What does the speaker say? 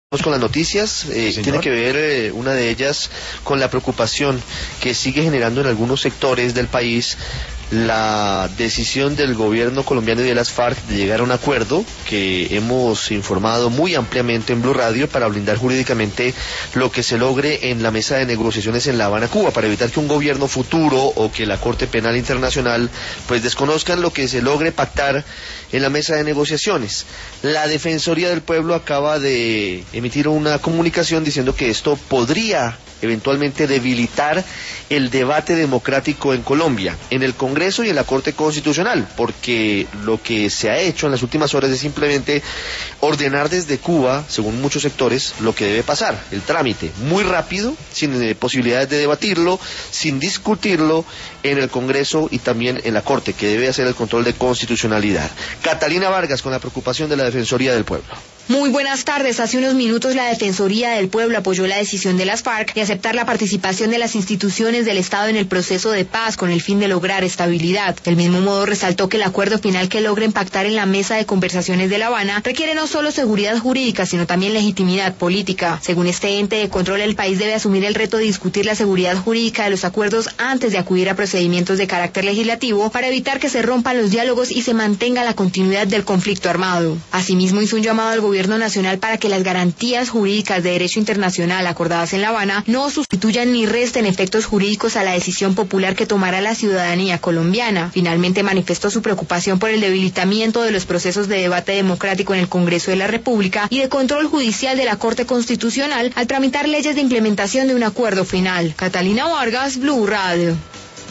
Vamos con las noticias, tiene que ver una de ellas con la preocupación que sigue generando en algunos sectores del país la decisión del gobierno colombiano y de las FARC de llegar a un acuerdo que hemos informado muy ampliamente en Blue Radio para blindar jurídicamente lo que se logre en la mesa de negociaciones en La Habana, Cuba, para evitar que un gobierno futuro o que la Corte Penal Internacional pues desconozcan lo que se logre pactar en la mesa de negociaciones. La Defensoría del Pueblo acaba de emitir una comunicación diciendo que esto podría eventualmente debilitar el debate democrático en Colombia, en el Congreso y en la Corte Constitucional, porque lo que se ha hecho en las últimas horas es simplemente ordenar desde Cuba, según muchos sectores, lo que debe pasar, el trámite, muy rápido, sin posibilidades de debatirlo, sin discutirlo en el Congreso y también en la Corte, que debe hacer el control de constitucionalidad. Catalina Vargas, con la preocupación de la Defensoría del Pueblo. Muy buenas tardes. Hace unos minutos la Defensoría del Pueblo apoyó la decisión de las FARC de aceptar la participación de las instituciones del Estado en el proceso de paz con el fin de lograr estabilidad. Del mismo modo resaltó que el acuerdo final que logren pactar en la mesa de conversaciones de La Habana requiere no solo seguridad jurídica, sino también legitimidad política. Según este ente de control, el país debe asumir el reto de discutir la seguridad jurídica de los acuerdos antes de acudir a procedimientos de carácter legislativo para evitar que se rompan los diálogos y se mantenga la continuidad del conflicto armado. Asimismo, hizo un llamado al Gobierno Nacional para que las garantías jurídicas de derecho internacional acordadas en La Habana no sustituyan ni resten efectos jurídicos a la decisión popular que tomará la ciudadanía colombiana. Finalmente manifestó su preocupación por el debilitamiento de los procesos de debate democrático en el Congreso de la República y de control judicial de la Corte Constitucional al tramitar leyes de implementación de un acuerdo final. Catalina Vargas, Blue Radio.